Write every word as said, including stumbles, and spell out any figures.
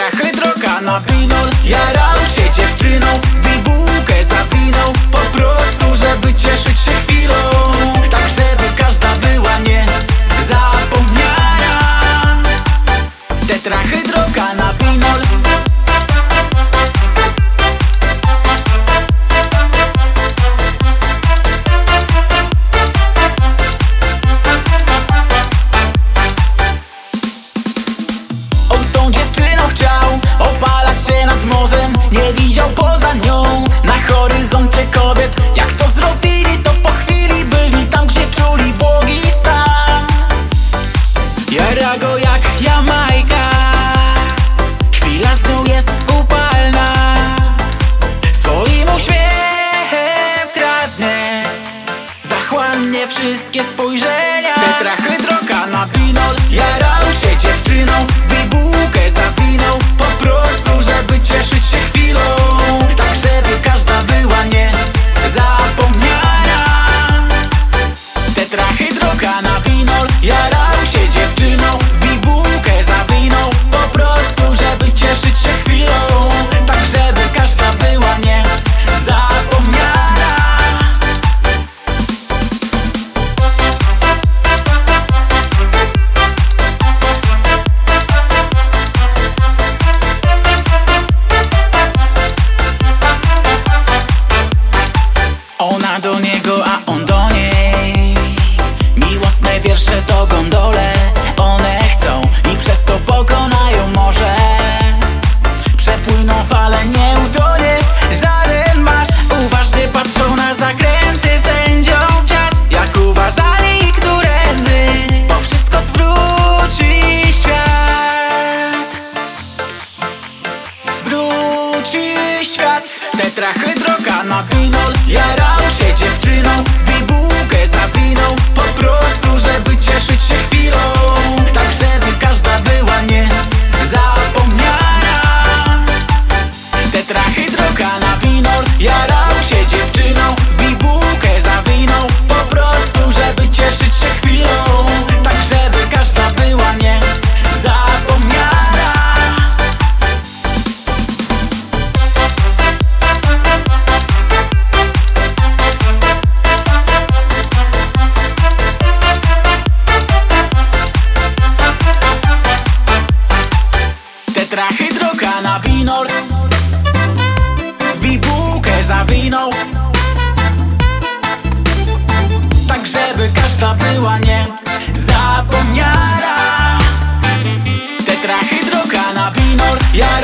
Tetrahydrokanabinol. Jarał się dziewczyną, bibułkę zawinął, po prostu żeby cieszyć się chwilą, tak żeby każda była nie zapomniana. Tetrahydrokanabinol. On z tą dziewczyną chciał opalać się nad morzem, nie widział poza nią na horyzoncie kobiet. Jak to zrobili, to po chwili byli tam, gdzie czuli błogi stan. Jara go jak Jamajka, chwila z nią jest upalna, swoim uśmiechem kradnie zachłannie wszystkie spojrzenia. Tetrahydrokanabinol. Jarał się dziewczyną, bibułkę zawinął, po prostu żeby cieszyć się chwilą, tak żeby każda była nie zapomniana. Tetrahydrokanabinol. Jarał się dziewczyną, bibułkę zawinął, po prostu żeby cieszyć się chwilą, tak żeby każda była nie zapomniana. Ona do niego, a on do niej. Miłosne wiersze to gondole one chcą i przez to pokonają morze. Przepłyną fale, nie utonie żaden maszt. Uważnie patrzą na zakręty, sędzią czas. Jak uważali którędy, bo wszystko zwróci świat. Zwróci świat. Tetrahydrokanabinol. Jarał się dziewczyną, bibułkę zawinął, po prostu żeby cieszyć się chwilą, tak żeby każda była nie zapomniana. Tetrahydrokanabinol. Jarał się dziewczyną, bibułkę zawinął, po prostu żeby cieszyć się chwilą, tak żeby każda była nie zapomniana. Tetrahydrokanabinol. W bibułkę zawinął, tak żeby każda była nie zapomniana. Tetrahydrokanabinol.